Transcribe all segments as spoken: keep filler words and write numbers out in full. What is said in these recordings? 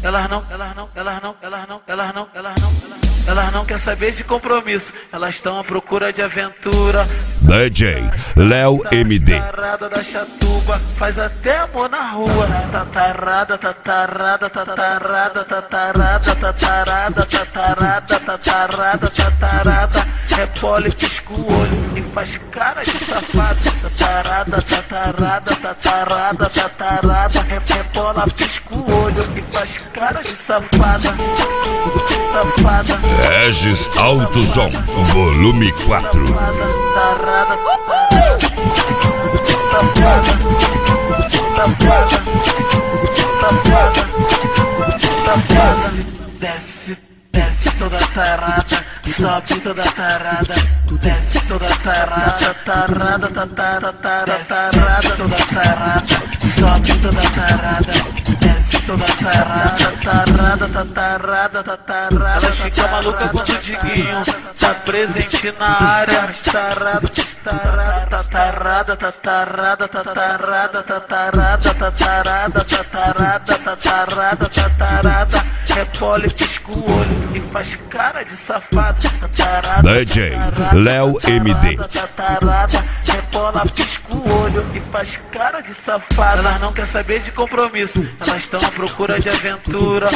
elas não, elas não, elas não, elas não, elas não, elas não, elas não quer saber de compromisso, elas estão à procura de aventura. D J Léo M D. Tatarada da Chatuba, faz até amor na rua. Tatarada, tatarada, tatarada, tatarada, tatarada, tatarada, tatarada, tatarada. Repole, pisca o olho e faz cara de safado. Tatarada, tatarada, tatarada, tatarada. Repola, pisca o olho e faz cara de safada. Safada. Regis Autosom, volume quatro. Tarada, safada, safada, safada, safada. Desce, desce toda tarada, sobe toda tarada, desce toda tarada, tarada, tarada, tarada, toda tarada, sobe toda tarada, desce toda tarada, tarada, tarada, tarada. Ela fica maluca quando o Diguinho tá presente na área. Tarada, tarada, tarada, tarada, tarada, tarada, tarada, tarada, tarada, tarada. Repole, pisca o olho e faz cara de safado. D J Léo M D. Tatarada, repola, pisca o olho e faz cara de safado. Elas não quer saber de compromisso, elas estão à procura de aventura.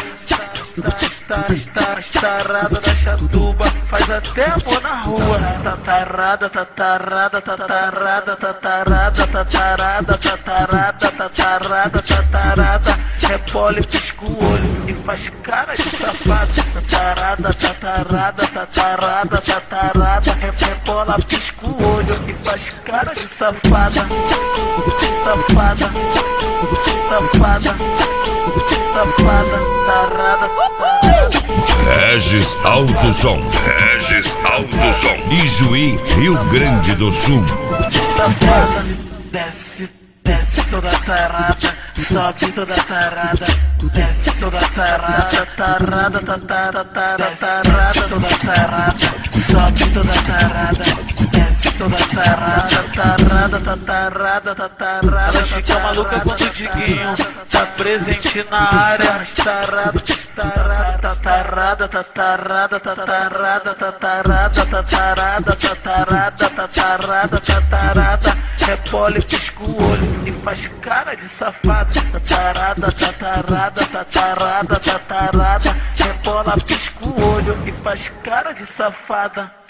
Tatarada da Chatuba, faz até amor na rua. Tatarada, tatarada, tatarada, tatarada, tatarada, tatarada, tatarada, tatarada. Repole, pisca o olho e faz cara de safado. Tatarada, tatarada, tatarada, tatarada. Repola, pisca o olho e faz cara de safada. Safada, safada, safada, tarada. Regis Autosom, Regis Autosom, Ijuí, Rio Grande do Sul. Safada, desce, desce toda tarada, sobe toda tarada, desce toda tarada, tarada, tarada, tarada, toda tarada, sobe toda tarada, desce toda tarada, tarada, tarada, tarada. Ela fica maluca quando o Diguinho tá presente na área. Tarada, tarada, tarada, tatarada, tatarada, tatarada, tatarada, tatarada, tatarada, tatarada. Repole, pisca o olho e faz cara de safado. Tatarada, tatarada, tatarada, tatarada. Repola, pisca o olho e faz cara de safada.